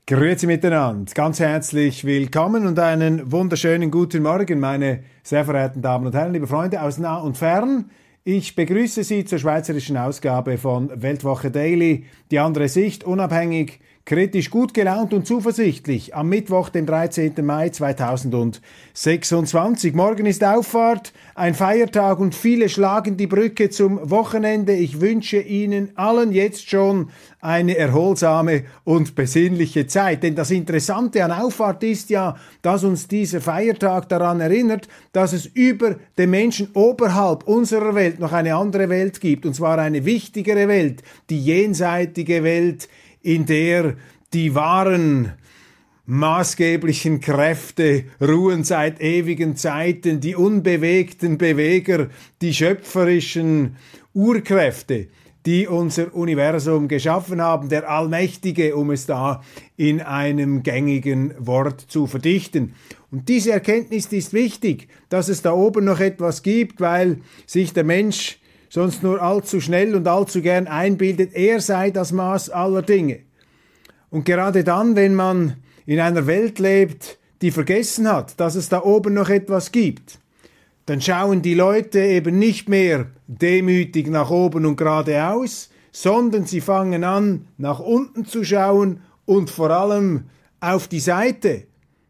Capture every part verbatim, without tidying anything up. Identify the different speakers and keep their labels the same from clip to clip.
Speaker 1: Grüezi miteinander, ganz herzlich willkommen und einen wunderschönen guten Morgen, meine sehr verehrten Damen und Herren, liebe Freunde aus nah und fern. Ich begrüße Sie zur schweizerischen Ausgabe von Weltwoche Daily, die andere Sicht, unabhängig, kritisch, gut gelaunt und zuversichtlich am Mittwoch, dem dreizehnten Mai zweitausendsechsundzwanzig. Morgen ist Auffahrt, ein Feiertag und viele schlagen die Brücke zum Wochenende. Ich wünsche Ihnen allen jetzt schon eine erholsame und besinnliche Zeit. Denn das Interessante an Auffahrt ist ja, dass uns dieser Feiertag daran erinnert, dass es über den Menschen oberhalb unserer Welt noch eine andere Welt gibt. Und zwar eine wichtigere Welt, die jenseitige Welt, in der die wahren maßgeblichen Kräfte ruhen seit ewigen Zeiten, die unbewegten Beweger, die schöpferischen Urkräfte, die unser Universum geschaffen haben, der Allmächtige, um es da in einem gängigen Wort zu verdichten. Und diese Erkenntnis ist wichtig, dass es da oben noch etwas gibt, weil sich der Mensch sonst nur allzu schnell und allzu gern einbildet, er sei das Maß aller Dinge. Und gerade dann, wenn man in einer Welt lebt, die vergessen hat, dass es da oben noch etwas gibt, dann schauen die Leute eben nicht mehr demütig nach oben und geradeaus, sondern sie fangen an, nach unten zu schauen und vor allem auf die Seite,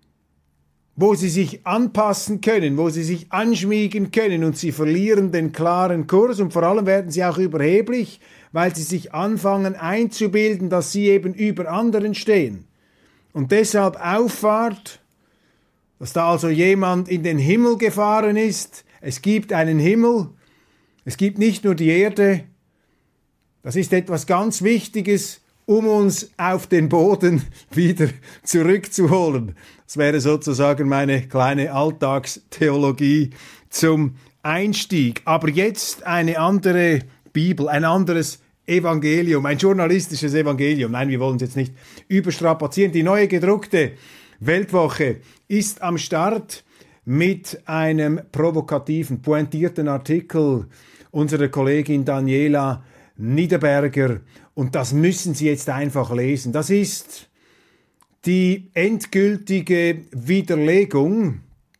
Speaker 1: wo sie sich anpassen können, wo sie sich anschmiegen können, und sie verlieren den klaren Kurs und vor allem werden sie auch überheblich, weil sie sich anfangen einzubilden, dass sie eben über anderen stehen. Und deshalb Auffahrt, dass da also jemand in den Himmel gefahren ist. Es gibt einen Himmel, es gibt nicht nur die Erde. Das ist etwas ganz Wichtiges, um uns auf den Boden wieder zurückzuholen. Das wäre sozusagen meine kleine Alltagstheologie zum Einstieg. Aber jetzt eine andere Bibel, ein anderes Evangelium, ein journalistisches Evangelium. Nein, wir wollen es jetzt nicht überstrapazieren. Die neue gedruckte Weltwoche ist am Start mit einem provokativen, pointierten Artikel unserer Kollegin Daniela Niederberger. Und das müssen Sie jetzt einfach lesen. Das ist die endgültige Widerlegung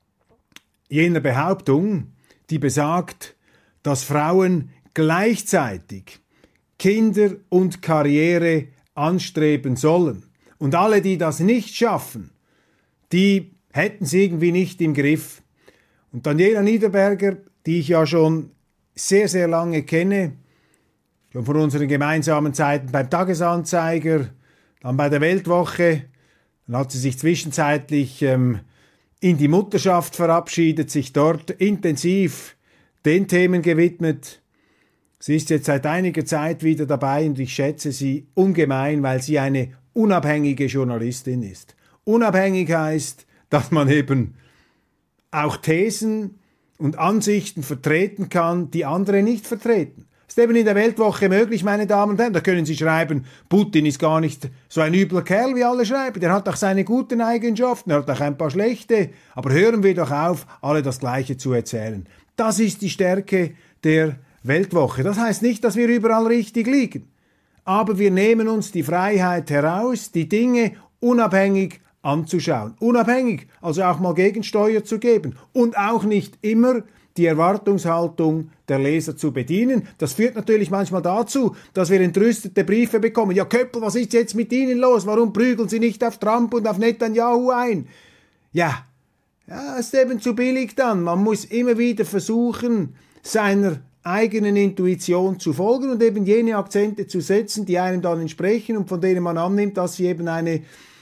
Speaker 1: jener Behauptung, die besagt, dass Frauen gleichzeitig Kinder und Karriere anstreben sollen. Und alle, die das nicht schaffen, die hätten es irgendwie nicht im Griff. Und Daniela Niederberger, die ich ja schon sehr, sehr lange kenne, schon von unseren gemeinsamen Zeiten beim Tagesanzeiger, dann bei der Weltwoche, dann hat sie sich zwischenzeitlich ähm, in die Mutterschaft verabschiedet, sich dort intensiv den Themen gewidmet. Sie ist jetzt seit einiger Zeit wieder dabei und ich schätze sie ungemein, weil sie eine unabhängige Journalistin ist. Unabhängig heißt, dass man eben auch Thesen und Ansichten vertreten kann, die andere nicht vertreten. Das ist eben in der Weltwoche möglich, meine Damen und Herren. Da können Sie schreiben, Putin ist gar nicht so ein übler Kerl, wie alle schreiben. Der hat auch seine guten Eigenschaften, er hat auch ein paar schlechte. Aber hören wir doch auf, alle das Gleiche zu erzählen. Das ist die Stärke der Weltwoche. Das heißt nicht, dass wir überall richtig liegen. Aber wir nehmen uns die Freiheit heraus, die Dinge unabhängig anzuschauen. Unabhängig, also auch mal Gegensteuer zu geben. Und auch nicht immer die Erwartungshaltung der Leser zu bedienen. Das führt natürlich manchmal dazu, dass wir entrüstete Briefe bekommen. Ja, Köppel, was ist jetzt mit Ihnen los? Warum prügeln Sie nicht auf Trump und auf Netanyahu ein? Ja, ja, ist eben zu billig dann. Man muss immer wieder versuchen, seiner eigenen Intuition zu folgen und eben jene Akzente zu setzen, die einem dann entsprechen und von denen man annimmt, dass sie eben eine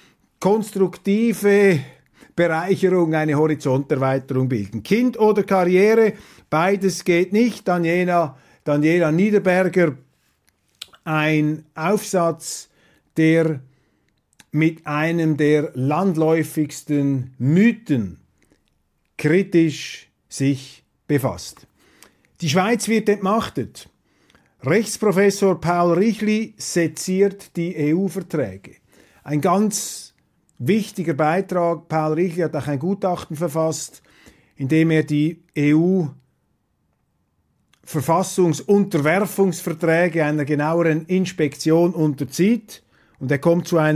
Speaker 1: konstruktive Bereicherung, eine Horizonterweiterung bilden. Kind oder Karriere, beides geht nicht. Daniela, Daniela Niederberger, ein Aufsatz, der mit einem der landläufigsten Mythen kritisch sich befasst. Die Schweiz wird entmachtet. Rechtsprofessor Paul Richli seziert die E U-Verträge. Ein ganz wichtiger Beitrag. Paul Richli hat auch ein Gutachten verfasst, in dem er die E U-Verfassungs-Unterwerfungsverträge einer genaueren Inspektion unterzieht. Und er kommt zu einer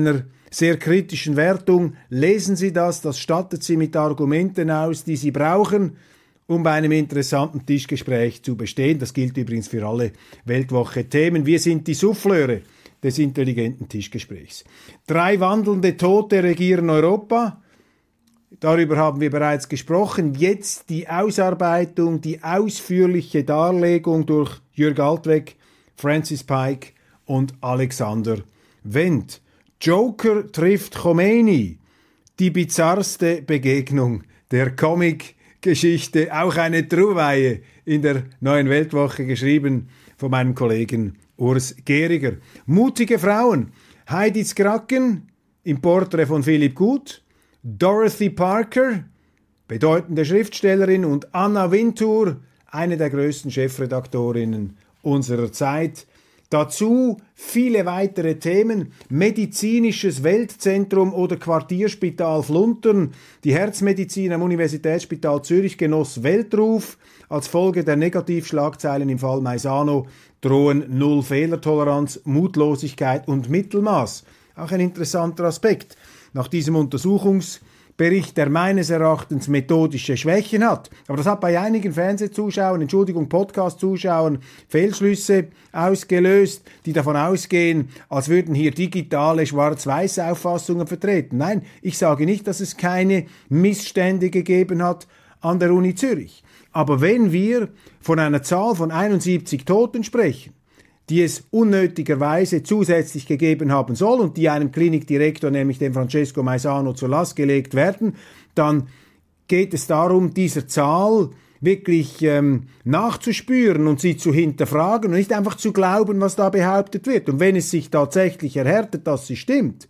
Speaker 1: sehr kritischen Wertung. Lesen Sie das, das stattet Sie mit Argumenten aus, die Sie brauchen, um bei einem interessanten Tischgespräch zu bestehen. Das gilt übrigens für alle Weltwoche-Themen. Wir sind die Souffleure des intelligenten Tischgesprächs. Drei wandelnde Tote regieren Europa. Darüber haben wir bereits gesprochen. Jetzt die Ausarbeitung, die ausführliche Darlegung durch Jürg Altweg, Francis Pike und Alexander Wendt. Joker trifft Khomeini. Die bizarrste Begegnung der Comic-Geschichte. Auch eine Trauweihe in der Neuen Weltwoche, geschrieben von meinem Kollegen Urs Gehriger. Mutige Frauen. Heidi Zkracken im Porträt von Philipp Gut. Dorothy Parker, bedeutende Schriftstellerin, und Anna Wintour, eine der größten Chefredaktorinnen unserer Zeit. Dazu viele weitere Themen: Medizinisches Weltzentrum oder Quartierspital Fluntern. Die Herzmedizin am Universitätsspital Zürich genoss Weltruf. Als Folge der Negativschlagzeilen im Fall Maisano drohen Null Fehlertoleranz, Mutlosigkeit und Mittelmaß. Auch ein interessanter Aspekt. Nach diesem Untersuchungsbericht, der meines Erachtens methodische Schwächen hat. Aber das hat bei einigen Fernsehzuschauern, Entschuldigung, Podcast-Zuschauern, Fehlschlüsse ausgelöst, die davon ausgehen, als würden hier digitale Schwarz-Weiß-Auffassungen vertreten. Nein, ich sage nicht, dass es keine Missstände gegeben hat an der Uni Zürich. Aber wenn wir von einer Zahl von einundsiebzig Toten sprechen, die es unnötigerweise zusätzlich gegeben haben soll und die einem Klinikdirektor, nämlich dem Francesco Maisano, zur Last gelegt werden, dann geht es darum, dieser Zahl wirklich ähm, nachzuspüren und sie zu hinterfragen und nicht einfach zu glauben, was da behauptet wird. Und wenn es sich tatsächlich erhärtet, dass sie stimmt,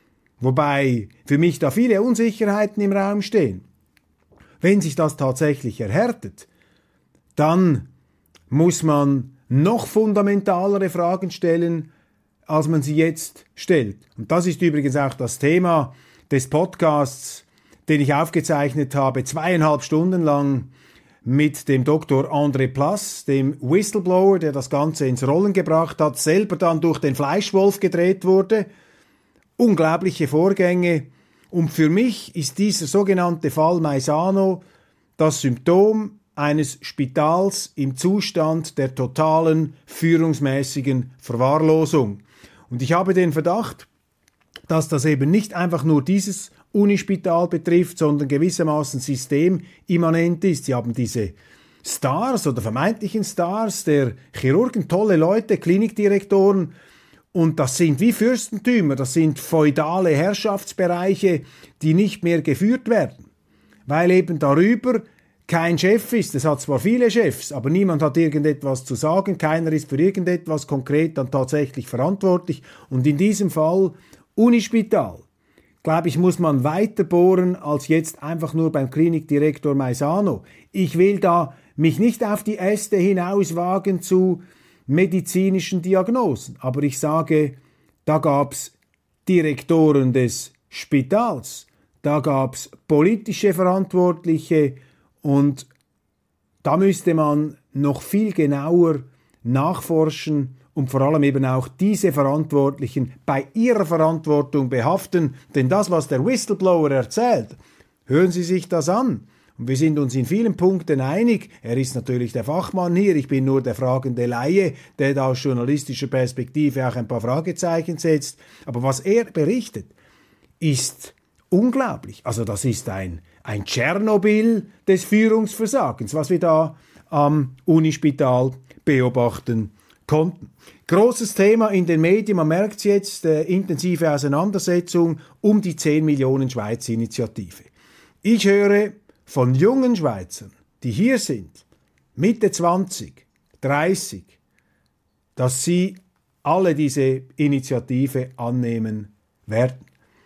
Speaker 1: wobei für mich da viele Unsicherheiten im Raum stehen, wenn sich das tatsächlich erhärtet, dann muss man noch fundamentalere Fragen stellen, als man sie jetzt stellt. Und das ist übrigens auch das Thema des Podcasts, den ich aufgezeichnet habe, zweieinhalb Stunden lang mit dem Doktor André Plass, dem Whistleblower, der das Ganze ins Rollen gebracht hat, selber dann durch den Fleischwolf gedreht wurde. Unglaubliche Vorgänge. Und für mich ist dieser sogenannte Fall Maisano das Symptom eines Spitals im Zustand der totalen führungsmäßigen Verwahrlosung. Und ich habe den Verdacht, dass das eben nicht einfach nur dieses Unispital betrifft, sondern gewissermaßen systemimmanent ist. Sie haben diese Stars oder vermeintlichen Stars der Chirurgen, tolle Leute, Klinikdirektoren, und das sind wie Fürstentümer, das sind feudale Herrschaftsbereiche, die nicht mehr geführt werden, weil eben darüber kein Chef ist. Es hat zwar viele Chefs, aber niemand hat irgendetwas zu sagen, keiner ist für irgendetwas konkret dann tatsächlich verantwortlich. Und in diesem Fall Unispital, glaube ich, muss man weiter bohren als jetzt einfach nur beim Klinikdirektor Maisano. Ich will da mich nicht auf die Äste hinauswagen zu medizinischen Diagnosen, aber ich sage, da gab's Direktoren des Spitals, da gab's politische Verantwortliche, und da müsste man noch viel genauer nachforschen und vor allem eben auch diese Verantwortlichen bei ihrer Verantwortung behaften. Denn das, was der Whistleblower erzählt, hören Sie sich das an. Und wir sind uns in vielen Punkten einig. Er ist natürlich der Fachmann hier, ich bin nur der fragende Laie, der da aus journalistischer Perspektive auch ein paar Fragezeichen setzt. Aber was er berichtet, ist unglaublich. Also das ist ein, ein Tschernobyl des Führungsversagens, was wir da am Unispital beobachten konnten. Großes Thema in den Medien, man merkt es jetzt, äh, intensive Auseinandersetzung um die zehn Millionen Schweiz-Initiative. Ich höre von jungen Schweizern, die hier sind, Mitte zwanzig, dreißig, dass sie alle diese Initiative annehmen werden.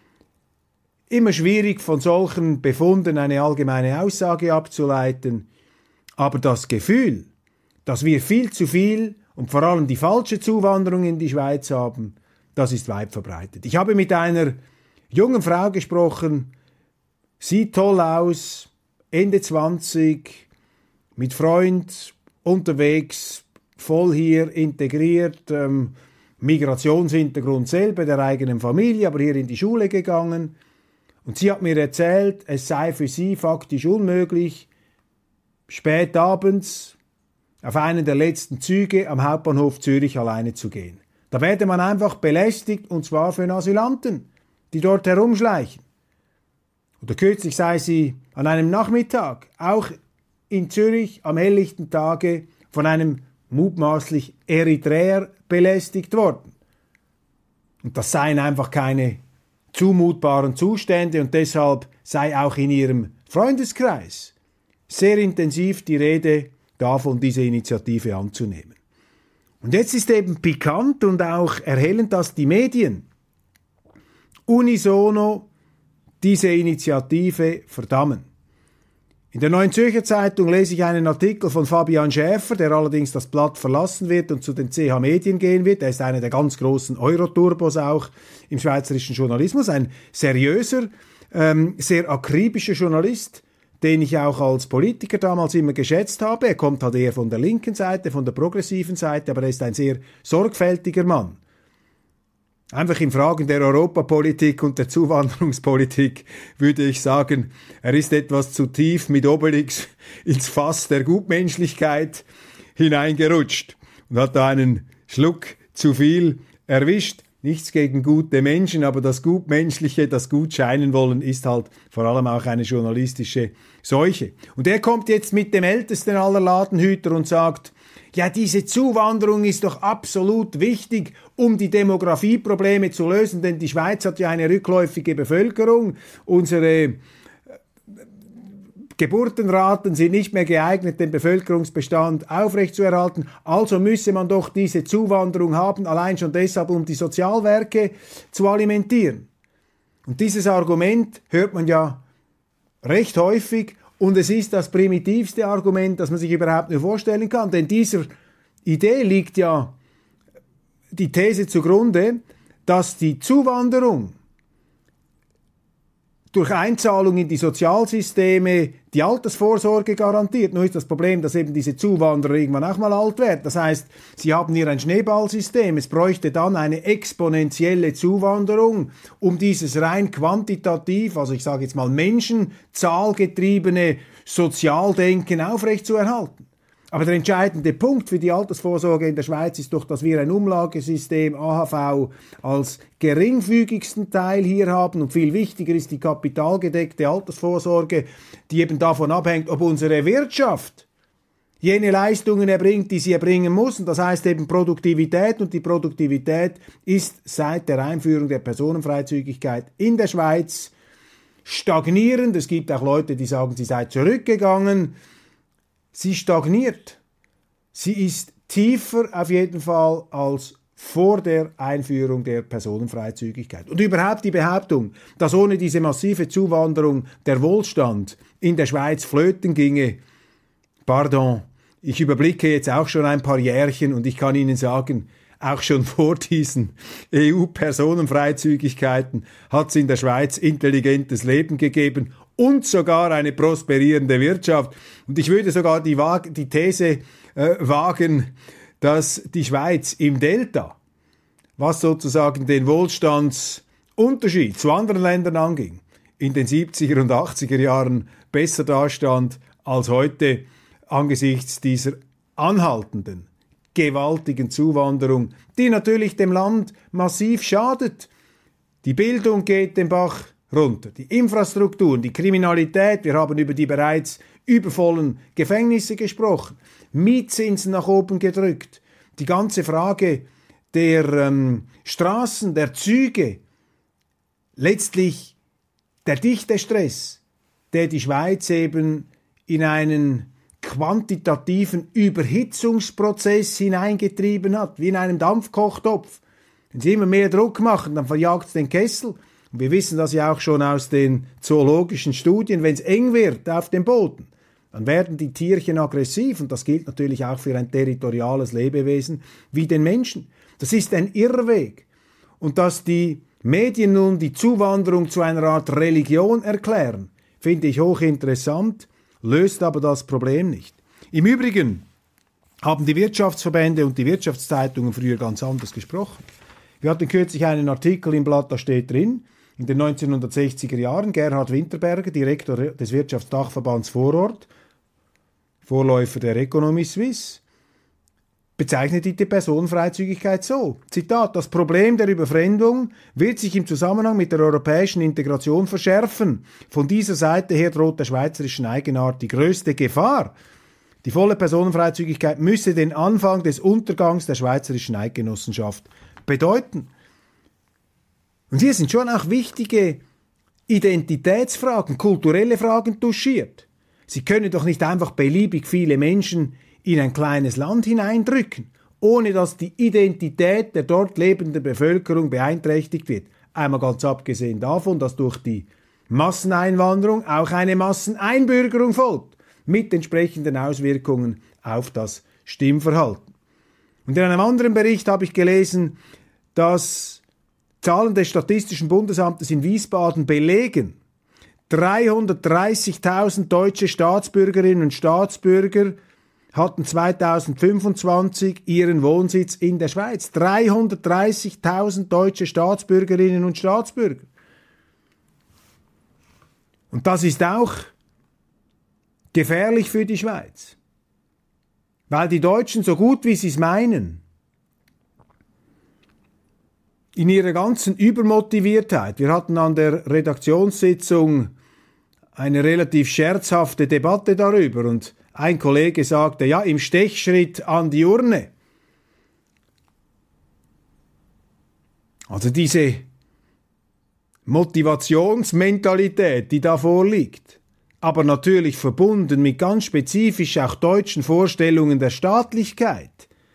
Speaker 1: Immer schwierig, von solchen Befunden eine allgemeine Aussage abzuleiten, aber das Gefühl, dass wir viel zu viel und vor allem die falsche Zuwanderung in die Schweiz haben, das ist weit verbreitet. Ich habe mit einer jungen Frau gesprochen, sieht toll aus, Ende zwanzig, mit Freund unterwegs, voll hier integriert, ähm, Migrationshintergrund selber, der eigenen Familie, aber hier in die Schule gegangen. Und sie hat mir erzählt, es sei für sie faktisch unmöglich, spät abends auf einen der letzten Züge am Hauptbahnhof Zürich alleine zu gehen. Da werde man einfach belästigt, und zwar von Asylanten, die dort herumschleichen. Oder kürzlich sei sie an einem Nachmittag, auch in Zürich am helllichten Tage, von einem mutmaßlich Eritreer belästigt worden. Und das seien einfach keine zumutbaren Zustände, und deshalb sei auch in ihrem Freundeskreis sehr intensiv die Rede davon, diese Initiative anzunehmen. Und jetzt ist eben pikant und auch erhellend, dass die Medien unisono diese Initiative verdammen. In der Neuen Zürcher Zeitung lese ich einen Artikel von Fabian Schäfer, der allerdings das Blatt verlassen wird und zu den C H Medien gehen wird. Er ist einer der ganz großen Euroturbos auch im schweizerischen Journalismus, ein seriöser, ähm, sehr akribischer Journalist, den ich auch als Politiker damals immer geschätzt habe. Er kommt halt eher von der linken Seite, von der progressiven Seite, aber er ist ein sehr sorgfältiger Mann. Einfach in Fragen der Europapolitik und der Zuwanderungspolitik würde ich sagen, er ist etwas zu tief mit Obelix ins Fass der Gutmenschlichkeit hineingerutscht und hat da einen Schluck zu viel erwischt. Nichts gegen gute Menschen, aber das Gutmenschliche, das gut scheinen wollen, ist halt vor allem auch eine journalistische Seuche. Und er kommt jetzt mit dem ältesten aller Ladenhüter und sagt, ja, diese Zuwanderung ist doch absolut wichtig, um die Demografieprobleme zu lösen, denn die Schweiz hat ja eine rückläufige Bevölkerung, unsere Geburtenraten sind nicht mehr geeignet, den Bevölkerungsbestand aufrechtzuerhalten, also müsse man doch diese Zuwanderung haben, allein schon deshalb, um die Sozialwerke zu alimentieren. Und dieses Argument hört man ja recht häufig, und es ist das primitivste Argument, das man sich überhaupt nur vorstellen kann, denn dieser Idee liegt ja die These zugrunde, dass die Zuwanderung durch Einzahlung in die Sozialsysteme die Altersvorsorge garantiert. Nur ist das Problem, dass eben diese Zuwanderer irgendwann auch mal alt werden. Das heißt, sie haben hier ein Schneeballsystem. Es bräuchte dann eine exponentielle Zuwanderung, um dieses rein quantitativ, also ich sage jetzt mal menschenzahlgetriebene Sozialdenken aufrechtzuerhalten. Aber der entscheidende Punkt für die Altersvorsorge in der Schweiz ist doch, dass wir ein Umlagesystem A H V als geringfügigsten Teil hier haben, und viel wichtiger ist die kapitalgedeckte Altersvorsorge, die eben davon abhängt, ob unsere Wirtschaft jene Leistungen erbringt, die sie erbringen muss, und das heißt eben Produktivität, und die Produktivität ist seit der Einführung der Personenfreizügigkeit in der Schweiz stagnierend. Es gibt auch Leute, die sagen, sie sei zurückgegangen. Sie stagniert. Sie ist tiefer auf jeden Fall als vor der Einführung der Personenfreizügigkeit. Und überhaupt die Behauptung, dass ohne diese massive Zuwanderung der Wohlstand in der Schweiz flöten ginge, pardon, ich überblicke jetzt auch schon ein paar Jährchen und ich kann Ihnen sagen, auch schon vor diesen E U-Personenfreizügigkeiten hat es in der Schweiz intelligentes Leben gegeben und sogar eine prosperierende Wirtschaft. Und ich würde sogar die, die These äh, wagen, dass die Schweiz im Delta, was sozusagen den Wohlstandsunterschied zu anderen Ländern anging, in den siebziger und achtziger Jahren besser dastand als heute angesichts dieser anhaltenden, gewaltigen Zuwanderung, die natürlich dem Land massiv schadet. Die Bildung geht den Bach runter, die Infrastrukturen, die Kriminalität, wir haben über die bereits übervollen Gefängnisse gesprochen, Mietzinsen nach oben gedrückt, die ganze Frage der ähm, Straßen, der Züge, letztlich der dichte Stress, der die Schweiz eben in einen quantitativen Überhitzungsprozess hineingetrieben hat, wie in einem Dampfkochtopf. Wenn Sie immer mehr Druck machen, dann verjagt es den Kessel. Und wir wissen das ja auch schon aus den zoologischen Studien, wenn es eng wird auf dem Boden, dann werden die Tierchen aggressiv, und das gilt natürlich auch für ein territoriales Lebewesen wie den Menschen. Das ist ein Irrweg. Und dass die Medien nun die Zuwanderung zu einer Art Religion erklären, finde ich hochinteressant, löst aber das Problem nicht. Im Übrigen haben die Wirtschaftsverbände und die Wirtschaftszeitungen früher ganz anders gesprochen. Wir hatten kürzlich einen Artikel im Blatt, da steht drin, in den neunzehnhundertsechziger Jahren, Gerhard Winterberger, Direktor des Wirtschaftsdachverbands Vorort, Vorläufer der Economie Suisse, bezeichnete die Personenfreizügigkeit so. Zitat: Das Problem der Überfremdung wird sich im Zusammenhang mit der europäischen Integration verschärfen. Von dieser Seite her droht der schweizerischen Eigenart die größte Gefahr. Die volle Personenfreizügigkeit müsse den Anfang des Untergangs der schweizerischen Eidgenossenschaft bedeuten. Und hier sind schon auch wichtige Identitätsfragen, kulturelle Fragen touchiert. Sie können doch nicht einfach beliebig viele Menschen in ein kleines Land hineindrücken, ohne dass die Identität der dort lebenden Bevölkerung beeinträchtigt wird. Einmal ganz abgesehen davon, dass durch die Masseneinwanderung auch eine Masseneinbürgerung folgt, mit entsprechenden Auswirkungen auf das Stimmverhalten. Und in einem anderen Bericht habe ich gelesen, dass Zahlen des Statistischen Bundesamtes in Wiesbaden belegen, dreihundertdreißigtausend deutsche Staatsbürgerinnen und Staatsbürger hatten zweitausendfünfundzwanzig ihren Wohnsitz in der Schweiz. dreihundertdreißigtausend deutsche Staatsbürgerinnen und Staatsbürger. Und das ist auch gefährlich für die Schweiz, weil die Deutschen, so gut wie sie es meinen, in ihrer ganzen Übermotiviertheit, wir hatten an der Redaktionssitzung eine relativ scherzhafte Debatte darüber und ein Kollege sagte, ja, im Stechschritt an die Urne. Also diese Motivationsmentalität, die da vorliegt, aber natürlich verbunden mit ganz spezifisch auch deutschen Vorstellungen der Staatlichkeit,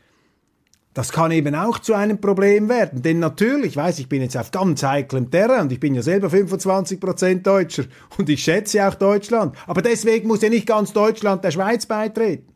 Speaker 1: das kann eben auch zu einem Problem werden. Denn natürlich, ich weiß, ich bin jetzt auf ganz heiklem Terrain und ich bin ja selber fünfundzwanzig Prozent Deutscher und ich schätze auch Deutschland. Aber deswegen muss ja nicht ganz Deutschland der Schweiz beitreten.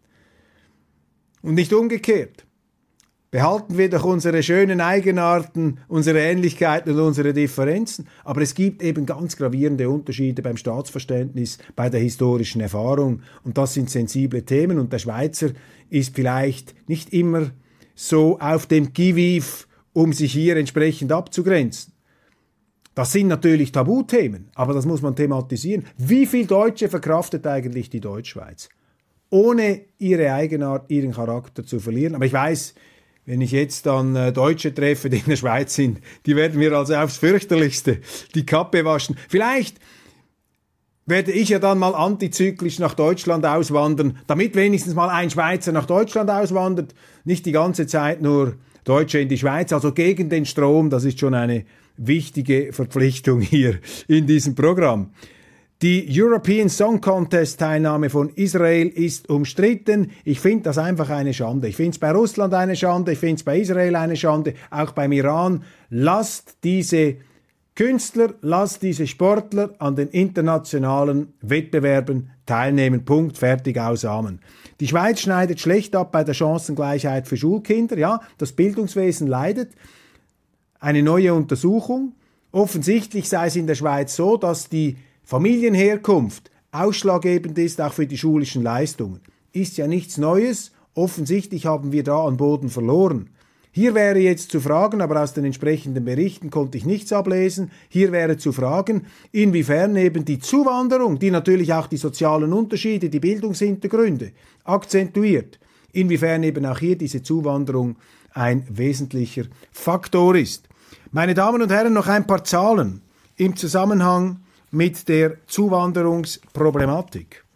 Speaker 1: Und nicht umgekehrt. Behalten wir doch unsere schönen Eigenarten, unsere Ähnlichkeiten und unsere Differenzen. Aber es gibt eben ganz gravierende Unterschiede beim Staatsverständnis, bei der historischen Erfahrung. Und das sind sensible Themen. Und der Schweizer ist vielleicht nicht immer so auf dem Qui-Vive, um sich hier entsprechend abzugrenzen. Das sind natürlich Tabuthemen, aber das muss man thematisieren. Wie viel Deutsche verkraftet eigentlich die Deutschschweiz? Ohne ihre Eigenart, ihren Charakter zu verlieren. Aber ich weiß, wenn ich jetzt dann äh, Deutsche treffe, die in der Schweiz sind, die werden mir also aufs fürchterlichste die Kappe waschen. Vielleicht werde ich ja dann mal antizyklisch nach Deutschland auswandern, damit wenigstens mal ein Schweizer nach Deutschland auswandert, nicht die ganze Zeit nur Deutsche in die Schweiz, also gegen den Strom, das ist schon eine wichtige Verpflichtung hier in diesem Programm. Die European Song Contest Teilnahme von Israel ist umstritten. Ich finde das einfach eine Schande. Ich finde es bei Russland eine Schande, ich finde es bei Israel eine Schande, auch beim Iran. Lasst diese Künstler, lasst diese Sportler an den internationalen Wettbewerben teilnehmen. Punkt, fertig, aus, Amen. Die Schweiz schneidet schlecht ab bei der Chancengleichheit für Schulkinder. Ja, das Bildungswesen leidet. Eine neue Untersuchung. Offensichtlich sei es in der Schweiz so, dass die Familienherkunft ausschlaggebend ist, auch für die schulischen Leistungen. Ist ja nichts Neues. Offensichtlich haben wir da an Boden verloren. Hier wäre jetzt zu fragen, aber aus den entsprechenden Berichten konnte ich nichts ablesen, hier wäre zu fragen, inwiefern eben die Zuwanderung, die natürlich auch die sozialen Unterschiede, die Bildungshintergründe akzentuiert, inwiefern eben auch hier diese Zuwanderung ein wesentlicher Faktor ist. Meine Damen und Herren, noch ein paar Zahlen im Zusammenhang mit der Zuwanderungsproblematik.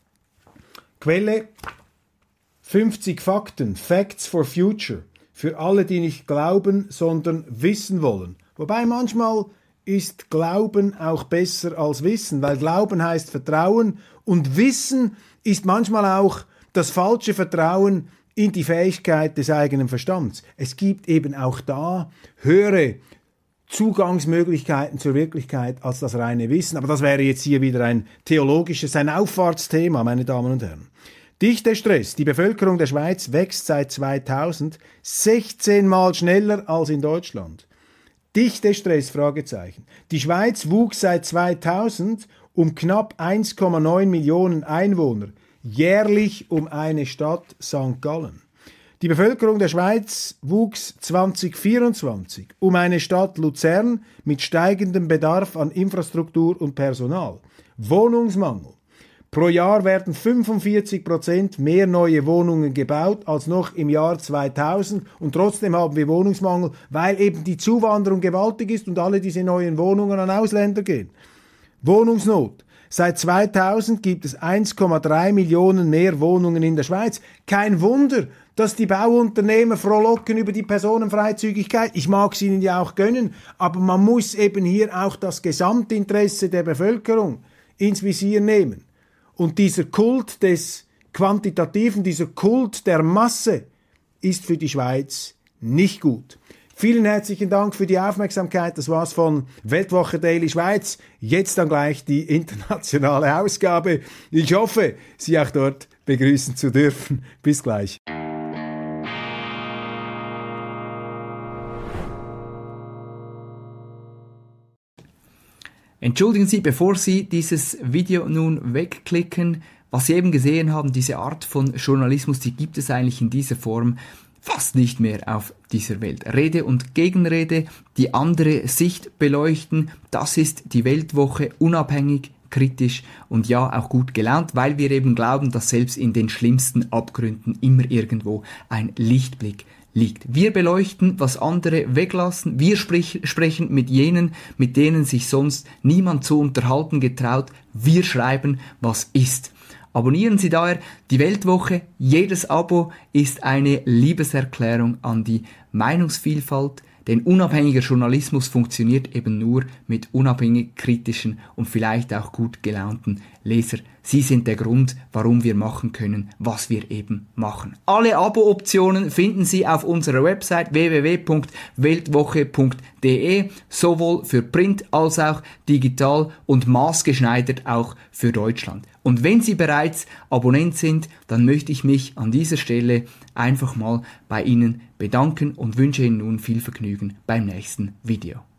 Speaker 1: Quelle fünfzig Fakten, Facts for Future. Für alle, die nicht glauben, sondern wissen wollen. Wobei manchmal ist Glauben auch besser als Wissen, weil Glauben heißt Vertrauen und Wissen ist manchmal auch das falsche Vertrauen in die Fähigkeit des eigenen Verstands. Es gibt eben auch da höhere Zugangsmöglichkeiten zur Wirklichkeit als das reine Wissen. Aber das wäre jetzt hier wieder ein theologisches, ein Auffahrtsthema, meine Damen und Herren. Dichtestress. Die Bevölkerung der Schweiz wächst seit zweitausend sechzehn Mal schneller als in Deutschland. Dichtestress, Fragezeichen. Die Schweiz wuchs seit zweitausend um knapp eins Komma neun Millionen Einwohner, jährlich um eine Stadt Sankt Gallen. Die Bevölkerung der Schweiz wuchs zwanzig vierundzwanzig um eine Stadt Luzern mit steigendem Bedarf an Infrastruktur und Personal. Wohnungsmangel. Pro Jahr werden fünfundvierzig Prozent mehr neue Wohnungen gebaut als noch im Jahr zweitausend und trotzdem haben wir Wohnungsmangel, weil eben die Zuwanderung gewaltig ist und alle diese neuen Wohnungen an Ausländer gehen. Wohnungsnot. Seit zweitausend gibt es eins Komma drei Millionen mehr Wohnungen in der Schweiz. Kein Wunder, dass die Bauunternehmer frohlocken über die Personenfreizügigkeit. Ich mag es ihnen ja auch gönnen, aber man muss eben hier auch das Gesamtinteresse der Bevölkerung ins Visier nehmen. Und dieser Kult des Quantitativen, dieser Kult der Masse ist für die Schweiz nicht gut. Vielen herzlichen Dank für die Aufmerksamkeit. Das war's von Weltwoche Daily Schweiz. Jetzt dann gleich die internationale Ausgabe. Ich hoffe, Sie auch dort begrüßen zu dürfen. Bis gleich.
Speaker 2: Entschuldigen Sie, bevor Sie dieses Video nun wegklicken, was Sie eben gesehen haben, diese Art von Journalismus, die gibt es eigentlich in dieser Form fast nicht mehr auf dieser Welt. Rede und Gegenrede, die andere Sicht beleuchten, das ist die Weltwoche, unabhängig, kritisch und ja auch gut gelaunt, weil wir eben glauben, dass selbst in den schlimmsten Abgründen immer irgendwo ein Lichtblick liegt. Wir beleuchten, was andere weglassen. Wir sprich, sprechen mit jenen, mit denen sich sonst niemand zu unterhalten getraut. Wir schreiben, was ist. Abonnieren Sie daher die Weltwoche. Jedes Abo ist eine Liebeserklärung an die Meinungsvielfalt. Denn unabhängiger Journalismus funktioniert eben nur mit unabhängig kritischen und vielleicht auch gut gelaunten Leser. Sie sind der Grund, warum wir machen können, was wir eben machen. Alle Abo-Optionen finden Sie auf unserer Website w w w punkt weltwoche punkt d e, sowohl für Print als auch digital und maßgeschneidert auch für Deutschland. Und wenn Sie bereits Abonnent sind, dann möchte ich mich an dieser Stelle einfach mal bei Ihnen bedanken und wünsche Ihnen nun viel Vergnügen beim nächsten Video.